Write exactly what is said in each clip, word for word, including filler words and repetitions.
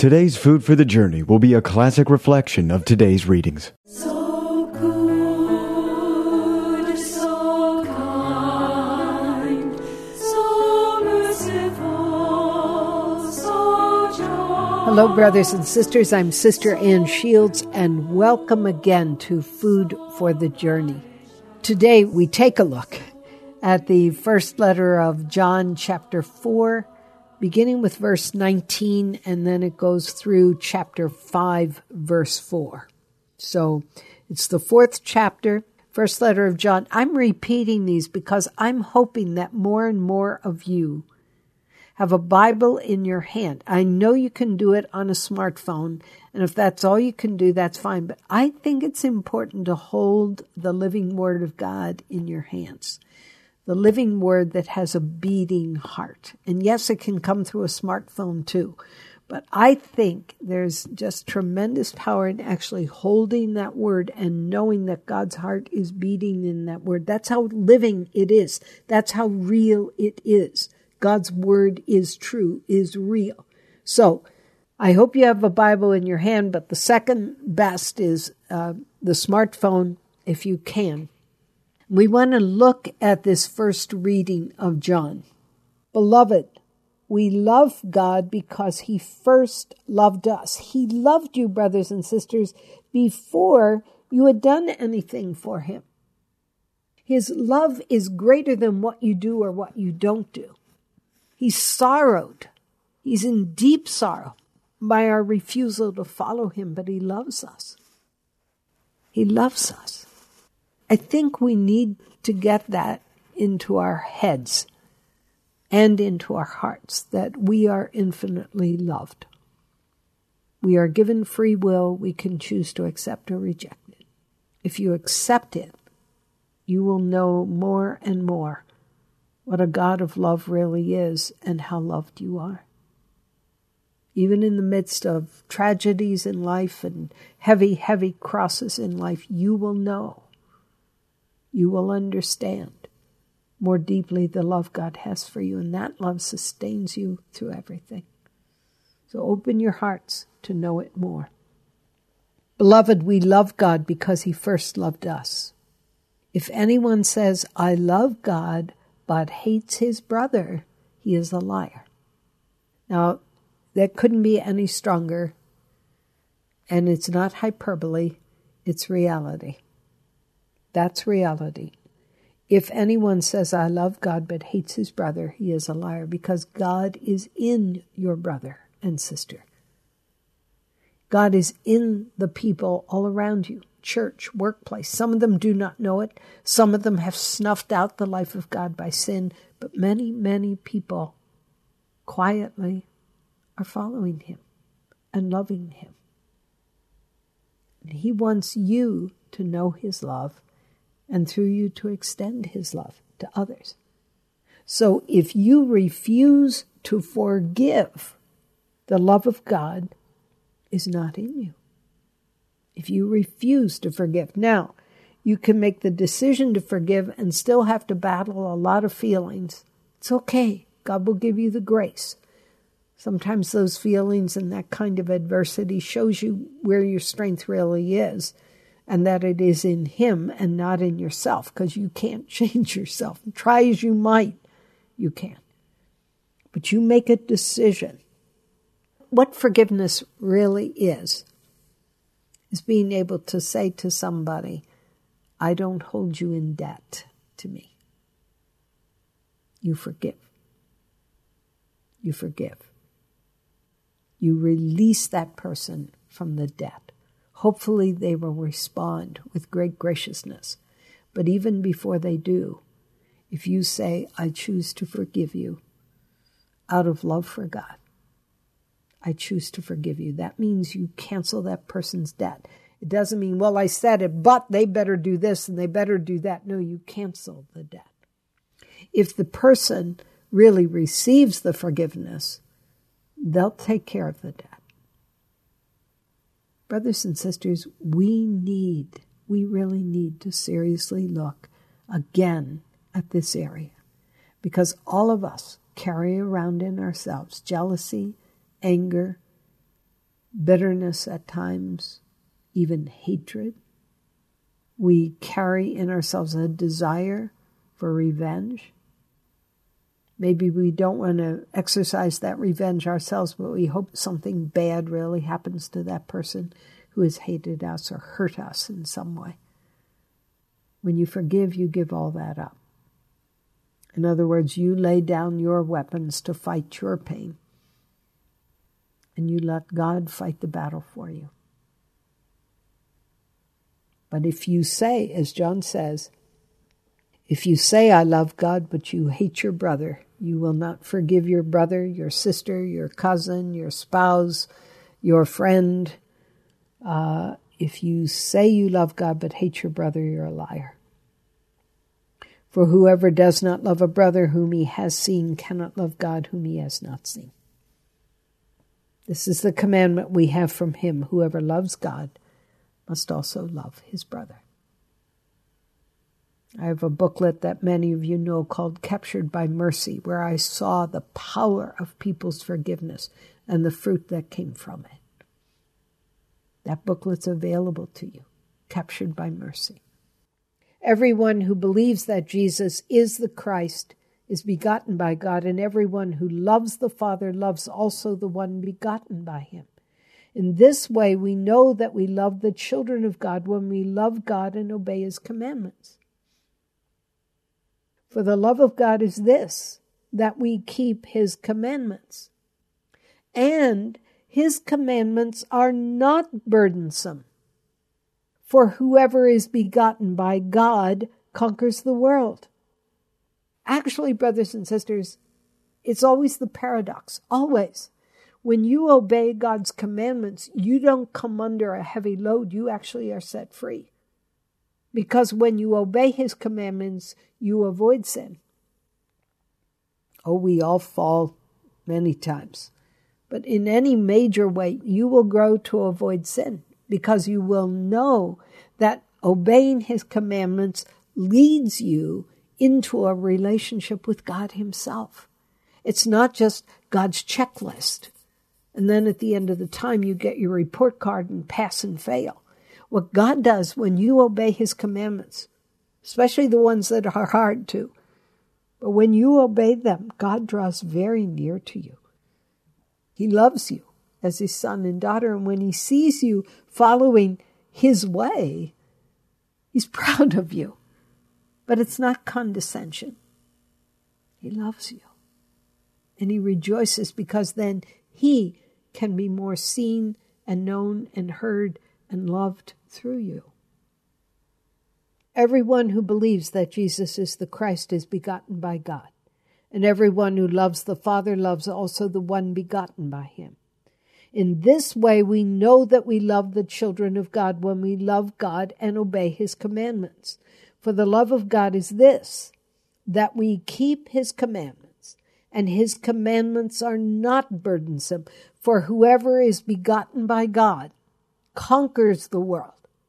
Today's Food for the Journey will be a classic reflection of today's readings. So good, so kind, so merciful, so joyful. Hello, brothers and sisters. I'm Sister Ann Shields, and welcome again to Food for the Journey. Today, we take a look at the first letter of John, chapter four, beginning with verse nineteen, and then it goes through chapter five, verse four. So it's the fourth chapter, first letter of John. I'm repeating these because I'm hoping that more and more of you have a Bible in your hand. I know you can do it on a smartphone, and if that's all you can do, that's fine. But I think it's important to hold the living Word of God in your hands. The living Word that has a beating heart. And yes, it can come through a smartphone too. But I think there's just tremendous power in actually holding that Word and knowing that God's heart is beating in that Word. That's how living it is. That's how real it is. God's Word is true, is real. So I hope you have a Bible in your hand, but the second best is uh, the smartphone if you can. We want to look at this first reading of John. Beloved, we love God because He first loved us. He loved you, brothers and sisters, before you had done anything for Him. His love is greater than what you do or what you don't do. He's sorrowed. He's in deep sorrow by our refusal to follow Him, but He loves us. He loves us. I think we need to get that into our heads and into our hearts, that we are infinitely loved. We are given free will. We can choose to accept or reject it. If you accept it, you will know more and more what a God of love really is and how loved you are. Even in the midst of tragedies in life and heavy, heavy crosses in life, you will know. You will understand more deeply the love God has for you, and that love sustains you through everything. So open your hearts to know it more. Beloved, we love God because He first loved us. If anyone says, I love God, but hates his brother, he is a liar. Now, that couldn't be any stronger, and it's not hyperbole, it's reality. That's reality. If anyone says, I love God, but hates his brother, he is a liar, because God is in your brother and sister. God is in the people all around you, church, workplace. Some of them do not know it. Some of them have snuffed out the life of God by sin, but many, many people quietly are following Him and loving Him. And He wants you to know His love, and through you to extend His love to others. So if you refuse to forgive, the love of God is not in you. If you refuse to forgive. Now, you can make the decision to forgive and still have to battle a lot of feelings. It's okay. God will give you the grace. Sometimes those feelings and that kind of adversity shows you where your strength really is, and that it is in Him and not in yourself, because you can't change yourself. Try as you might, you can't. But you make a decision. What forgiveness really is, is being able to say to somebody, I don't hold you in debt to me. You forgive. You forgive. You release that person from the debt. Hopefully they will respond with great graciousness. But even before they do, if you say, I choose to forgive you out of love for God, I choose to forgive you, that means you cancel that person's debt. It doesn't mean, well, I said it, but they better do this and they better do that. No, you cancel the debt. If the person really receives the forgiveness, they'll take care of the debt. Brothers and sisters, we need, we really need to seriously look again at this area, because all of us carry around in ourselves jealousy, anger, bitterness at times, even hatred. We carry in ourselves a desire for revenge. Maybe we don't want to exercise that revenge ourselves, but we hope something bad really happens to that person who has hated us or hurt us in some way. When you forgive, you give all that up. In other words, you lay down your weapons to fight your pain, and you let God fight the battle for you. But if you say, as John says, if you say, I love God, but you hate your brother, you will not forgive your brother, your sister, your cousin, your spouse, your friend. Uh, if you say you love God, but hate your brother, you're a liar. For whoever does not love a brother whom he has seen cannot love God whom he has not seen. This is the commandment we have from him. Whoever loves God must also love his brother. I have a booklet that many of you know called Captured by Mercy, where I saw the power of people's forgiveness and the fruit that came from it. That booklet's available to you, Captured by Mercy. Everyone who believes that Jesus is the Christ is begotten by God, and everyone who loves the Father loves also the one begotten by him. In this way, we know that we love the children of God when we love God and obey his commandments. For the love of God is this, that we keep his commandments. And his commandments are not burdensome. For whoever is begotten by God conquers the world. Actually, brothers and sisters, it's always the paradox, always. When you obey God's commandments, you don't come under a heavy load. You actually are set free. Because when you obey his commandments, you avoid sin. Oh, we all fall many times. But in any major way, you will grow to avoid sin because you will know that obeying his commandments leads you into a relationship with God himself. It's not just God's checklist. And then at the end of the time, you get your report card and pass and fail. What God does when you obey his commandments, especially the ones that are hard to, but when you obey them, God draws very near to you. He loves you as his son and daughter, and when he sees you following his way, he's proud of you. But it's not condescension. He loves you. And he rejoices because then he can be more seen and known and heard and loved through you. Everyone who believes that Jesus is the Christ is begotten by God, and everyone who loves the Father loves also the one begotten by him. In this way we know that we love the children of God when we love God and obey his commandments. For the love of God is this, that we keep his commandments, and his commandments are not burdensome. For whoever is begotten by God conquers the world.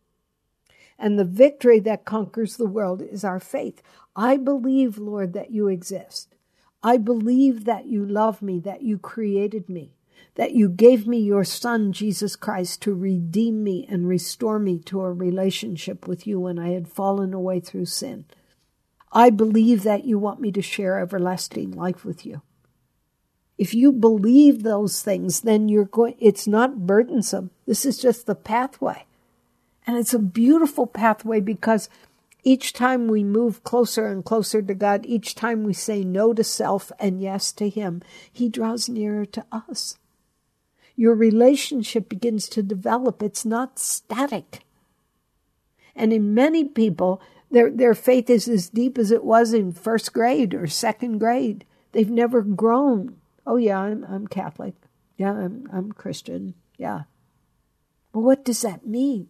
And the victory that conquers the world is our faith. I believe, Lord, that you exist. I believe that you love me, that you created me, that you gave me your Son, Jesus Christ, to redeem me and restore me to a relationship with you when I had fallen away through sin. I believe that you want me to share everlasting life with you. If you believe those things, then you're going, it's not burdensome. This is just the pathway. And it's a beautiful pathway because each time we move closer and closer to God, each time we say no to self and yes to him, he draws nearer to us. Your relationship begins to develop. It's not static. And in many people, their, their faith is as deep as it was in first grade or second grade. They've never grown. Oh yeah, I'm, I'm Catholic. Yeah, I'm, I'm Christian. Yeah. But what does that mean?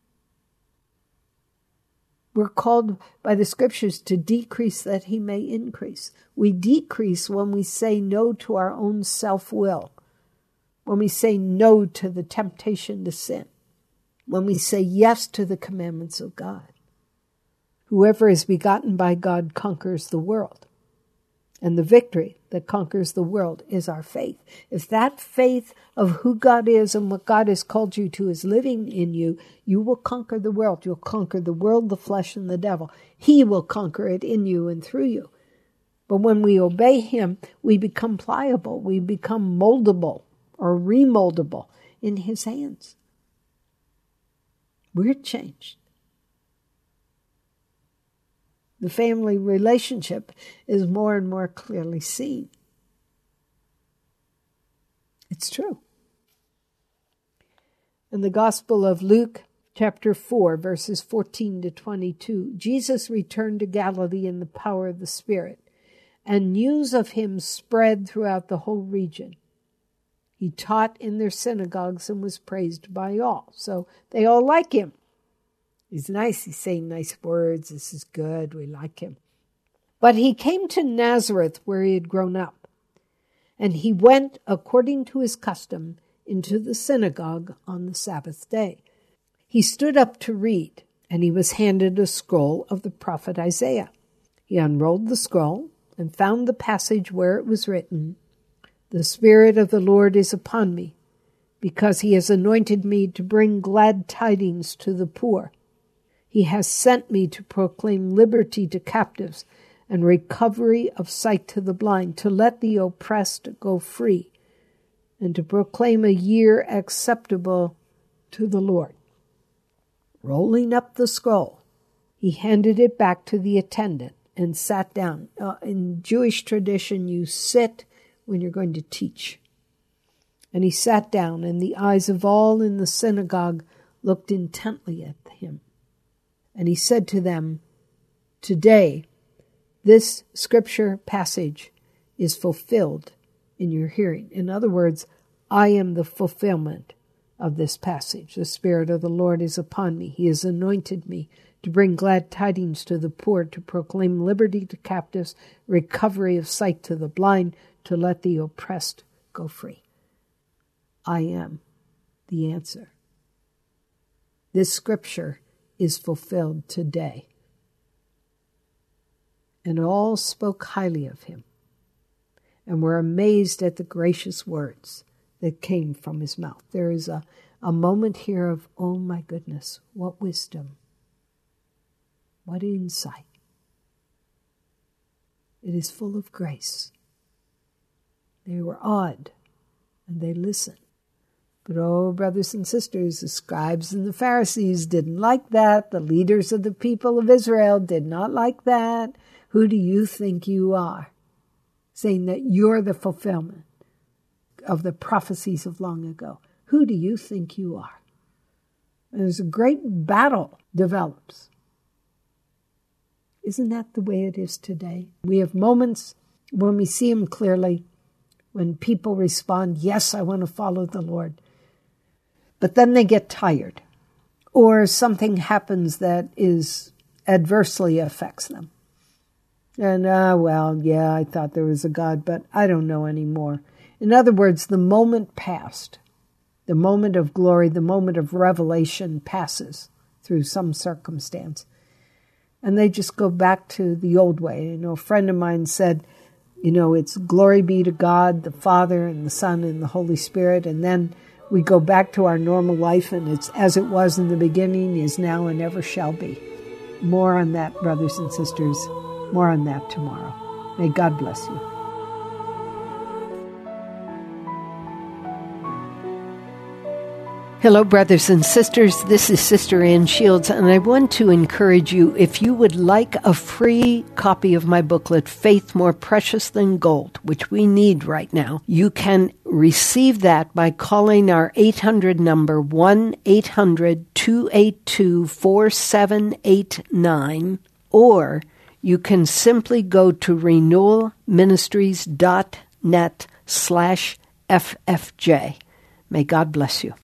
We're called by the scriptures to decrease that he may increase. We decrease when we say no to our own self-will, when we say no to the temptation to sin, when we say yes to the commandments of God. Whoever is begotten by God conquers the world. And the victory that conquers the world is our faith. If that faith of who God is and what God has called you to is living in you, you will conquer the world. You'll conquer the world, the flesh, and the devil. He will conquer it in you and through you. But when we obey him, we become pliable. We become moldable or remoldable in his hands. We're changed. The family relationship is more and more clearly seen. It's true. In the Gospel of Luke, chapter four, verses fourteen to twenty-two, Jesus returned to Galilee in the power of the Spirit, and news of him spread throughout the whole region. He taught in their synagogues and was praised by all. So they all like him. He's nice. He's saying nice words. This is good. We like him. But he came to Nazareth where he had grown up. And he went, according to his custom, into the synagogue on the Sabbath day. He stood up to read, and he was handed a scroll of the prophet Isaiah. He unrolled the scroll and found the passage where it was written, "The Spirit of the Lord is upon me, because he has anointed me to bring glad tidings to the poor. He has sent me to proclaim liberty to captives and recovery of sight to the blind, to let the oppressed go free, and to proclaim a year acceptable to the Lord." Rolling up the scroll, he handed it back to the attendant and sat down. Uh, in Jewish tradition, you sit when you're going to teach. And he sat down, and the eyes of all in the synagogue looked intently at him. And he said to them, "Today, this scripture passage is fulfilled in your hearing." In other words, I am the fulfillment of this passage. The Spirit of the Lord is upon me. He has anointed me to bring glad tidings to the poor, to proclaim liberty to captives, recovery of sight to the blind, to let the oppressed go free. I am the answer. This scripture is fulfilled today. And all spoke highly of him and were amazed at the gracious words that came from his mouth. There is a, a moment here of, oh my goodness, what wisdom, what insight. It is full of grace. They were awed and they listened. But oh, brothers and sisters, the scribes and the Pharisees didn't like that. The leaders of the people of Israel did not like that. Who do you think you are? Saying that you're the fulfillment of the prophecies of long ago. Who do you think you are? And there's a great battle develops. Isn't that the way it is today? We have moments when we see him clearly, when people respond, yes, I want to follow the Lord. But then they get tired, or something happens that is adversely affects them. And, ah, uh, well, yeah, I thought there was a God, but I don't know anymore. In other words, the moment passed. The moment of glory, the moment of revelation passes through some circumstance. And they just go back to the old way. You know, a friend of mine said, you know, it's glory be to God, the Father and the Son and the Holy Spirit. And then we go back to our normal life, and it's as it was in the beginning, is now, and ever shall be. More on that, brothers and sisters. More on that tomorrow. May God bless you. Hello, brothers and sisters. This is Sister Ann Shields, and I want to encourage you, if you would like a free copy of my booklet, Faith More Precious Than Gold, which we need right now, you can receive that by calling our eight hundred number, one eight hundred two eight two four seven eight nine, or you can simply go to renewalministries dot net slash F F J. May God bless you.